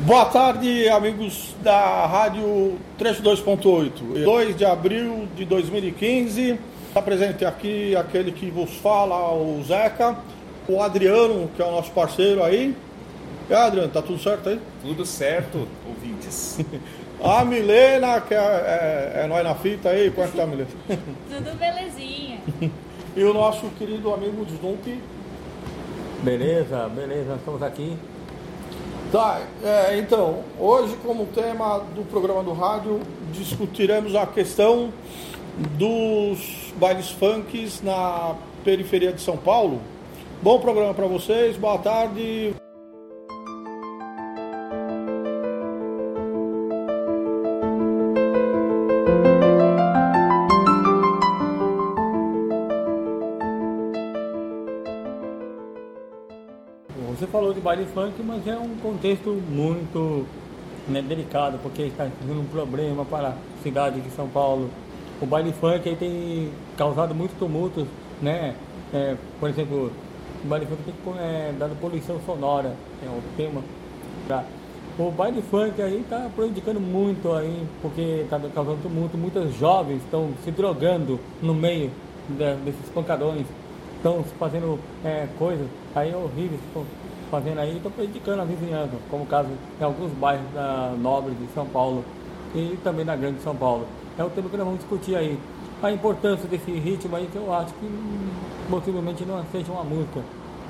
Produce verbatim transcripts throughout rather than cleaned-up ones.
Boa tarde, amigos da Rádio trezentos e dois ponto oito. dois de abril de dois mil e quinze. Está presente aqui aquele que vos fala, o Zeca, o Adriano, que é o nosso parceiro aí. E aí, Adriano, tá tudo certo aí? Tudo certo, ouvintes. A Milena, que é, é, é nós na fita aí. Como é que tá, Milena? Tudo belezinha. E o nosso querido amigo Snoopy. Beleza, beleza, estamos aqui. Tá, é, então, hoje como tema do programa do rádio, discutiremos a questão dos bailes funks na periferia de São Paulo. Bom programa para vocês, boa tarde. Você falou de baile funk, mas é um contexto muito, né, delicado, porque está sendo um problema para a cidade de São Paulo. O baile funk aí tem causado muitos tumultos, né? É, por exemplo, o baile funk tem é, dado poluição sonora, é o tema. Tá? O baile funk aí está prejudicando muito aí, porque está causando tumulto. Muitos jovens estão se drogando no meio de, desses pancadões, estão fazendo é, coisas aí horríveis, fazendo aí, estão prejudicando a vizinhança, como o caso em alguns bairros da Nobre de São Paulo e também na Grande São Paulo. É o tema que nós vamos discutir aí. A importância desse ritmo aí, que eu acho que hum, possivelmente não seja uma música,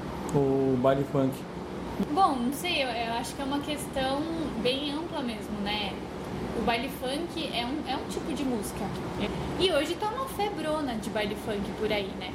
o baile funk. Bom, não sei, eu, eu acho que é uma questão bem ampla mesmo, né? O baile funk é um, é um tipo de música. E hoje tá uma febrona de baile funk por aí, né?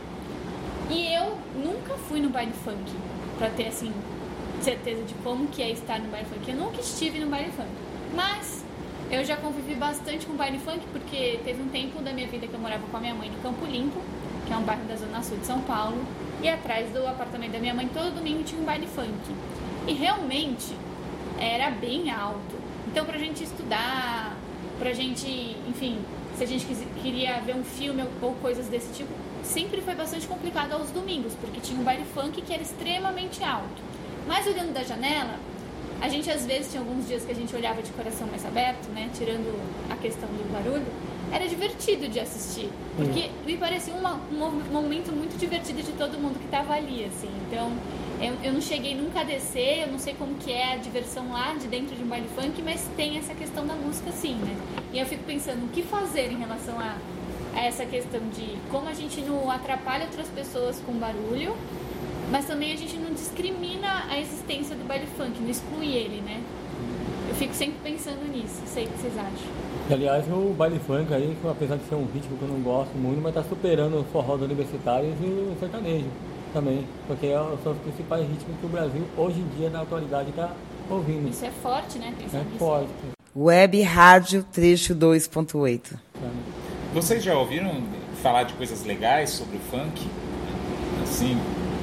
E eu nunca fui no baile funk, pra ter, assim, certeza de como que é estar no baile funk. Eu nunca estive no baile funk, mas eu já convivi bastante com baile funk, porque teve um tempo da minha vida que eu morava com a minha mãe no Campo Limpo, que é um bairro da Zona Sul de São Paulo, e atrás do apartamento da minha mãe, todo domingo tinha um baile funk. E realmente era bem alto. Então, pra gente estudar, pra gente, enfim, se a gente quis, queria ver um filme ou, ou coisas desse tipo, sempre foi bastante complicado aos domingos, porque tinha um baile funk que era extremamente alto. Mas olhando da janela, a gente às vezes tinha alguns dias que a gente olhava de coração mais aberto, né, tirando a questão do barulho, era divertido de assistir, porque me parecia uma, um momento muito divertido de todo mundo que estava ali, assim. Então, eu, eu não cheguei nunca a descer, eu não sei como que é a diversão lá de dentro de um baile funk, mas tem essa questão da música, sim, né? E eu fico pensando, o que fazer em relação a a essa questão de como a gente não atrapalha outras pessoas com barulho, mas também a gente não discrimina a existência do baile funk, não exclui ele, né? Eu fico sempre pensando nisso, não sei o que vocês acham. Aliás, o baile funk aí, apesar de ser um ritmo que eu não gosto muito, mas está superando os forrós universitários e o sertanejo também, porque são os principais ritmos que o Brasil, hoje em dia, na atualidade, está ouvindo. Isso é forte, né? Pensar é nisso. forte. Web Rádio trezentos e dois ponto oito. Vocês já ouviram falar de coisas legais sobre o funk? Assim?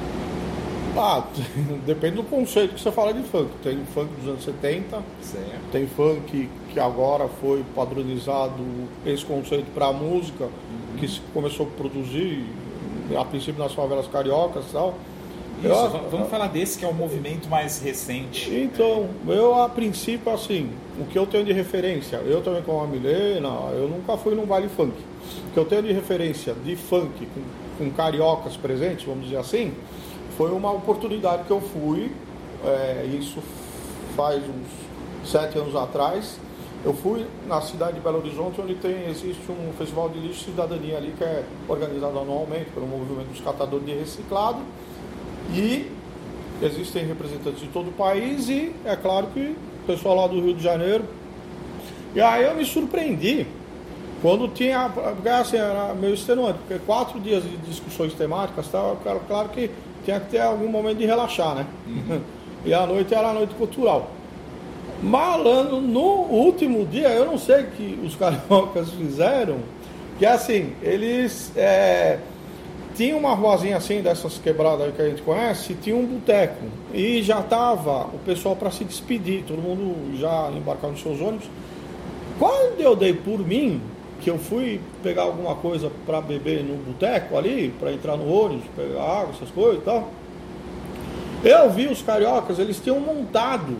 Ah, depende do conceito que você fala de funk. Tem funk dos anos setenta, Certo. tem funk que agora foi padronizado esse conceito para a música, uhum. que se começou a produzir a princípio nas favelas cariocas e tal. Isso, eu, vamos eu, falar desse que é o movimento mais recente. Então, eu a princípio, assim, o que eu tenho de referência, eu também com a Milena, eu nunca fui num baile funk. O que eu tenho de referência de funk com, com cariocas presentes, vamos dizer assim, foi uma oportunidade que eu fui, é, isso faz uns sete anos atrás. Eu fui na cidade de Belo Horizonte, onde tem, existe um festival de lixo e cidadania ali, que é organizado anualmente pelo movimento dos catadores de reciclado. E existem representantes de todo o país e é claro que o pessoal lá do Rio de Janeiro. E aí eu me surpreendi quando tinha, porque assim, era meio extenuante, porque quatro dias de discussões temáticas, tá, claro que tinha que ter algum momento de relaxar, né? Uhum. E a noite era a noite cultural. Malandro, no último dia, eu não sei o que os cariocas fizeram, que assim, eles é, tinham uma ruazinha assim, dessas quebradas aí que a gente conhece, tinha um boteco, e já tava o pessoal para se despedir, todo mundo já embarcado nos seus ônibus. Quando eu dei por mim, que eu fui pegar alguma coisa para beber no boteco ali, para entrar no ônibus, pegar água, essas coisas e tal, eu vi os cariocas, eles tinham montado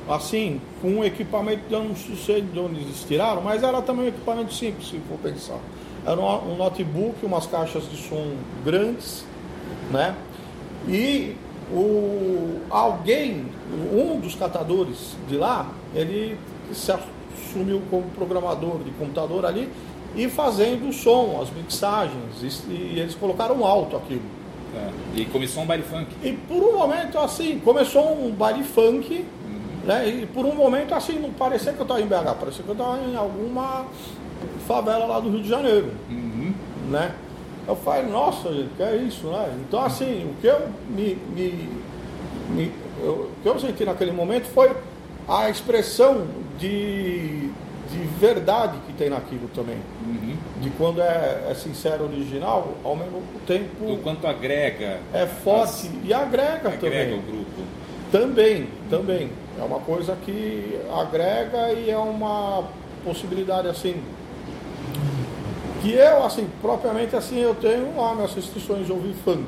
assim, com um equipamento, eu não sei de onde eles tiraram, mas era também um equipamento simples, se for pensar. Era um notebook, umas caixas de som grandes, né? E o, alguém, um dos catadores de lá, ele se assumiu como programador de computador ali e fazendo o som, as mixagens, e, e eles colocaram alto aquilo. É. E começou um baile funk. E por um momento, assim, começou um baile funk, uhum. né? E por um momento, assim, não parecia que eu estava em B H, parecia que eu estava em alguma favela lá do Rio de Janeiro, uhum. né? Eu falei, nossa, gente, que é isso, né? Então, assim, o que eu me, me, me eu, o que eu senti naquele momento foi a expressão de, de verdade que tem naquilo também. Uhum. De quando é, é sincero, original, ao mesmo tempo... O quanto agrega. É forte as, e agrega, agrega também. Agrega o grupo. Também, também. É uma coisa que agrega e é uma possibilidade, assim... Que eu, assim, propriamente assim, eu tenho lá minhas restrições de ouvir funk.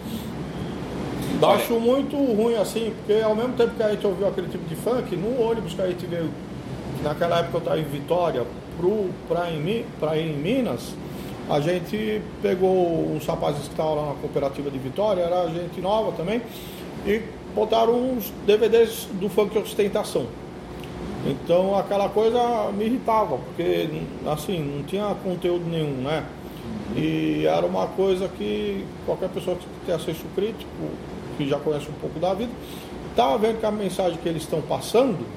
Acho muito ruim, assim, porque ao mesmo tempo que a gente ouviu aquele tipo de funk, no ônibus que a gente veio, naquela época eu estava em Vitória, para ir, ir em Minas, a gente pegou uns rapazes que estavam lá na cooperativa de Vitória, era gente nova também, e botaram uns D V Ds do funk ostentação. Então aquela coisa me irritava, porque assim, não tinha conteúdo nenhum, né? E era uma coisa que qualquer pessoa que tem acesso crítico, que já conhece um pouco da vida, estava vendo que a mensagem que eles estão passando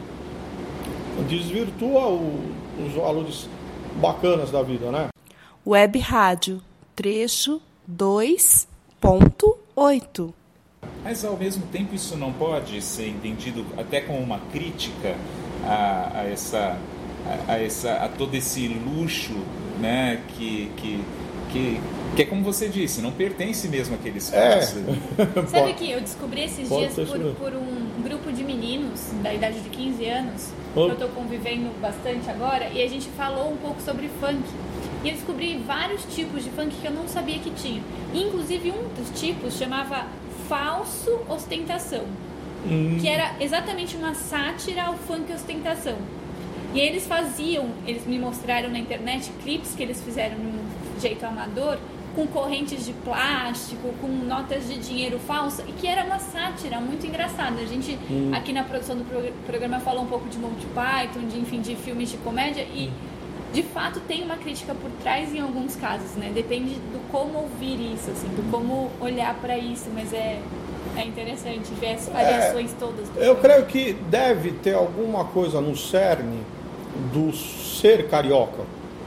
desvirtua o, os valores bacanas da vida, né? Web Rádio, trecho dois ponto oito. Mas ao mesmo tempo isso não pode ser entendido até como uma crítica a, a, essa, a, a, essa, a todo esse luxo, né, que, que, que, que é como você disse, não pertence mesmo àquele espaço. É. Sabe que eu descobri esses pode dias por, por um grupo de meninos da idade de quinze anos, oh. que eu estou convivendo bastante agora, e a gente falou um pouco sobre funk. E eu descobri vários tipos de funk que eu não sabia que tinha. Inclusive um dos tipos chamava falso ostentação, hum. que era exatamente uma sátira ao funk ostentação. E eles faziam, eles me mostraram na internet clipes que eles fizeram de um jeito amador, com correntes de plástico, com notas de dinheiro falsa, e que era uma sátira muito engraçada. A gente hum. aqui na produção do programa falou um pouco de Monty Python, de, enfim, de filmes de comédia, e de fato tem uma crítica por trás em alguns casos, né? Depende do como ouvir isso, assim, do como olhar para isso, mas é, é interessante ver as variações é, todas. Eu filme. Creio que deve ter alguma coisa no cerne do ser carioca,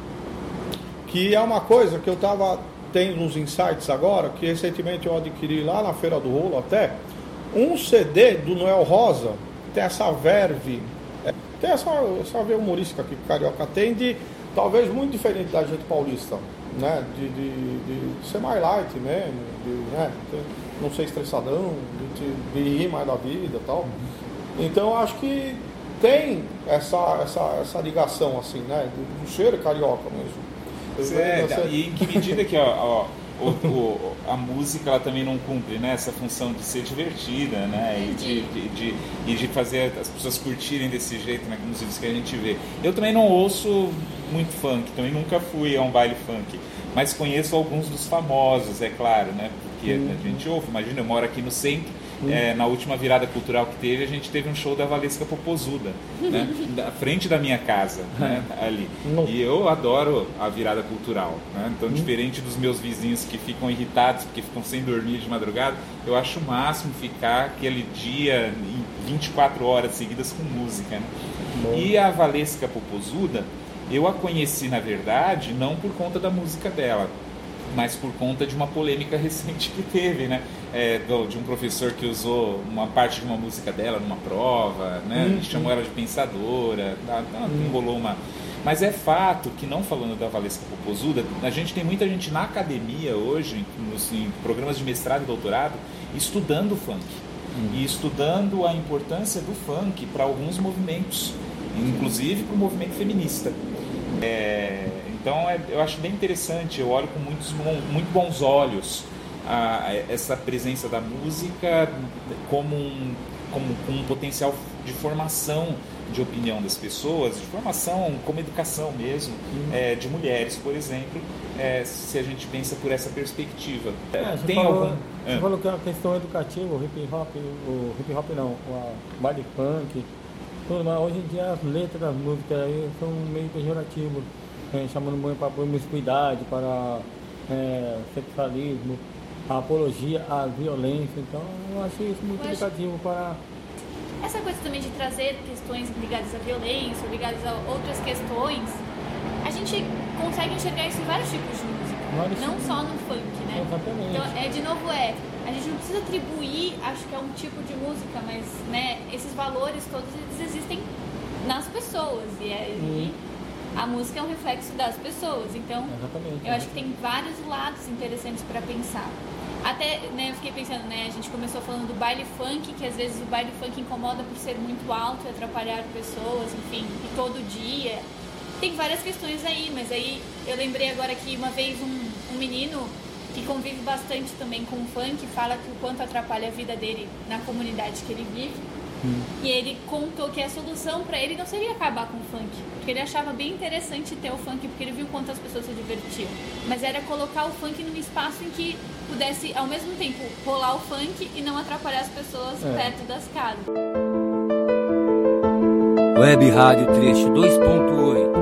que é uma coisa que eu estava tendo uns insights agora, que recentemente eu adquiri lá na Feira do Rolo até, um C D do Noel Rosa, tem essa verve, tem essa, essa veia humorística que o carioca tem, de talvez muito diferente da gente paulista, né? De, de, de ser mais light mesmo, de, né? de não ser estressadão, de, de rir mais da vida e tal. Então acho que tem essa, essa, essa ligação assim, né? Do, do ser carioca mesmo. É, e em que medida que ó, ó, o, o, a música ela também não cumpre, né, essa função de ser divertida, né, e de, de, de, e de fazer as pessoas curtirem desse jeito, né, como que a gente vê. Eu também não ouço muito funk, também nunca fui a um baile funk, mas conheço alguns dos famosos, é claro, né, porque uhum. a gente ouve. Imagina, eu moro aqui no centro, uhum. é, na última virada cultural que teve, a gente teve um show da Valesca Popozuda, né, na frente da minha casa, né, ali. Uhum. E eu adoro a virada cultural, né, então uhum. diferente dos meus vizinhos que ficam irritados porque ficam sem dormir de madrugada, eu acho o máximo ficar aquele dia em vinte e quatro horas seguidas com música, né? E a Valesca Popozuda, eu a conheci, na verdade, não por conta da música dela, mas por conta de uma polêmica recente que teve, né? É, do, de um professor que usou uma parte de uma música dela numa prova, né? Uhum. Chamou ela de pensadora, tá, tá, uhum. enrolou uma... Mas é fato que, não falando da Valesca Popozuda, a gente tem muita gente na academia hoje, nos, em programas de mestrado e doutorado, estudando funk. Uhum. E estudando a importância do funk para alguns movimentos, inclusive para o movimento feminista. É, então é, eu acho bem interessante, eu olho com muitos, muito bons olhos a, a essa presença da música como um, como, com um potencial de formação de opinião das pessoas, de formação como educação mesmo, é, de mulheres, por exemplo, é, se a gente pensa por essa perspectiva. É, Tem falou, algum... Você Ah. falou que é uma questão educativa, o hip hop, o hip hop não, o baile funk, tudo, mas hoje em dia as letras das músicas aí são meio pejorativas, é, chamando muito para promiscuidade, para é, sexualismo, a apologia à violência, então eu achei isso muito Eu acho- educativo para... Essa coisa também de trazer questões ligadas à violência, ligadas a outras questões, a gente consegue enxergar isso em vários tipos de música, Vários não tipos. só no funk, né? Exatamente. Então, é, de novo, é, a gente não precisa atribuir, acho que é um tipo de música, mas, né, esses valores todos, eles existem nas pessoas, e, é, e a música é um reflexo das pessoas, então, Exatamente. eu acho que tem vários lados interessantes para pensar. Até, né, eu fiquei pensando, né, a gente começou falando do baile funk, que às vezes o baile funk incomoda por ser muito alto e atrapalhar pessoas, enfim, e todo dia. Tem várias questões aí, mas aí eu lembrei agora que uma vez um, um menino que convive bastante também com o funk fala que o quanto atrapalha a vida dele na comunidade que ele vive. E ele contou que a solução para ele não seria acabar com o funk, porque ele achava bem interessante ter o funk, porque ele viu quanto as pessoas se divertiam. Mas era colocar o funk num espaço em que pudesse, ao mesmo tempo, rolar o funk e não atrapalhar as pessoas É. perto das casas. Web Rádio Trecho dois ponto oito.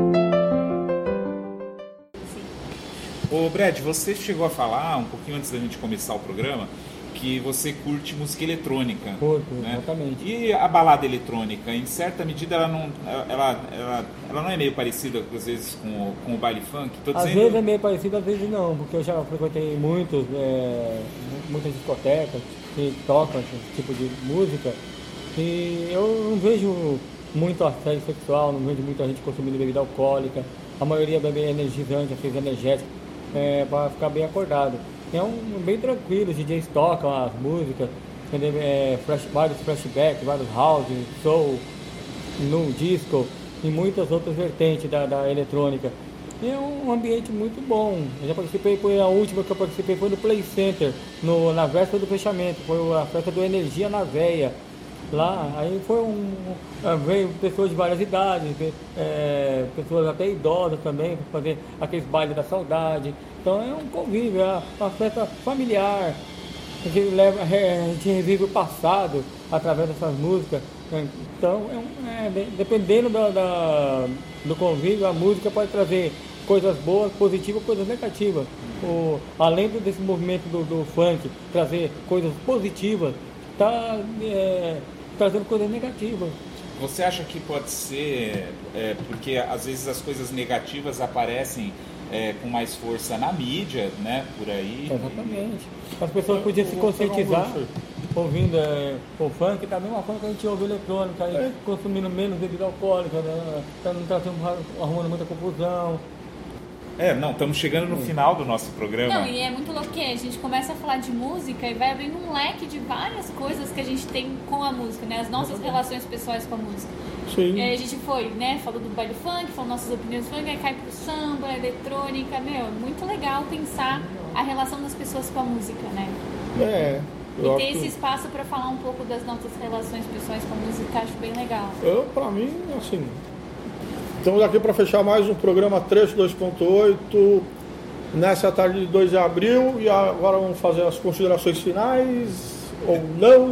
Ô Brad, você chegou a falar um pouquinho antes da gente começar o programa que você curte música eletrônica. Curto, né? exatamente. E a balada eletrônica, em certa medida, ela não, ela, ela, ela não é meio parecida, às vezes, com o, com o baile funk? Tô Às dizendo... vezes é meio parecido, às vezes não, porque eu já frequentei muitos, é, muitas discotecas que tocam esse tipo de música e eu não vejo muito assédio sexual, não vejo muita gente consumindo bebida alcoólica, a maioria bebe energizante, aqueles energéticos, é, para ficar bem acordado. É um, bem tranquilo, os D Js tocam as músicas, entendeu? É, flash, vários flashbacks, vários house, soul, no disco e muitas outras vertentes da, da eletrônica. E é um ambiente muito bom. Eu já participei, foi a última que eu participei foi no Play Center, no, na véspera do fechamento, foi a festa do Energia na Veia. Lá, aí foi um. Veio pessoas de várias idades, é, pessoas até idosas também, para fazer aqueles bailes da saudade. Então é um convívio, é uma festa familiar. A gente, leva, é, a gente revive o passado através dessas músicas. Então, é um, é, dependendo da, da, do convívio, a música pode trazer coisas boas, positivas, coisas negativas. O, além desse movimento do, do funk trazer coisas positivas, está é, trazendo coisas negativas. Você acha que pode ser, é, porque às vezes as coisas negativas aparecem é, com mais força na mídia, né, por aí? Exatamente. As pessoas podiam se conscientizar ouvindo é, o funk da mesma forma que a gente ouve eletrônica, aí, É. consumindo menos bebida alcoólica, né, tá, não está arrumando muita confusão. É, não, estamos chegando no final do nosso programa. Não, e é muito louco que a gente começa a falar de música e vai abrindo um leque de várias coisas que a gente tem com a música, né? As nossas relações pessoais com a música. Sim. E aí a gente foi, né? Falou do baile funk, falou nossas opiniões do funk, aí cai pro samba, eletrônica, meu, é muito legal pensar a relação das pessoas com a música, né? É. E Eu, ter acho esse que- espaço pra falar um pouco das nossas relações pessoais com a música, acho bem legal. eu, pra mim, assim. Estamos aqui para fechar mais um programa Trecho dois ponto oito. Nessa tarde de dois de abril. E agora vamos fazer as considerações finais. Ou não.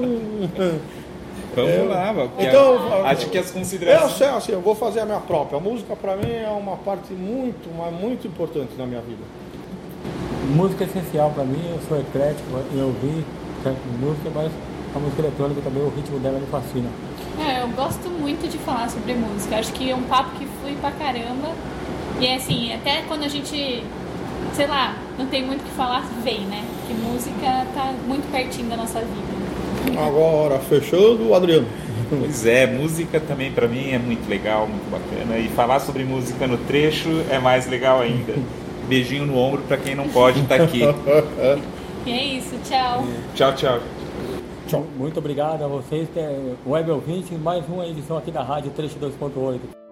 Vamos Eu- lá, porque Então, a- acho que as Eu considerações... sei, assim, eu vou fazer a minha própria. A música para mim é uma parte muito, mas muito importante na minha vida. Música é essencial para mim, eu sou eclético, eu ouvi certo de música, mas a música eletrônica também, o ritmo dela me fascina. É, eu gosto muito de falar sobre música. Acho que é um papo que flui pra caramba. E é assim, até quando a gente, sei lá, não tem muito o que falar, vem, né? Porque música tá muito pertinho da nossa vida. Agora, fechando, o Adriano. Pois é, música também pra mim é muito legal, muito bacana. E falar sobre música no trecho é mais legal ainda. Beijinho no ombro pra quem não pode estar aqui. E é isso, tchau. Tchau, tchau. Muito obrigado a vocês, é, web ouvintes, mais uma edição aqui da Rádio Trecho dois ponto oito.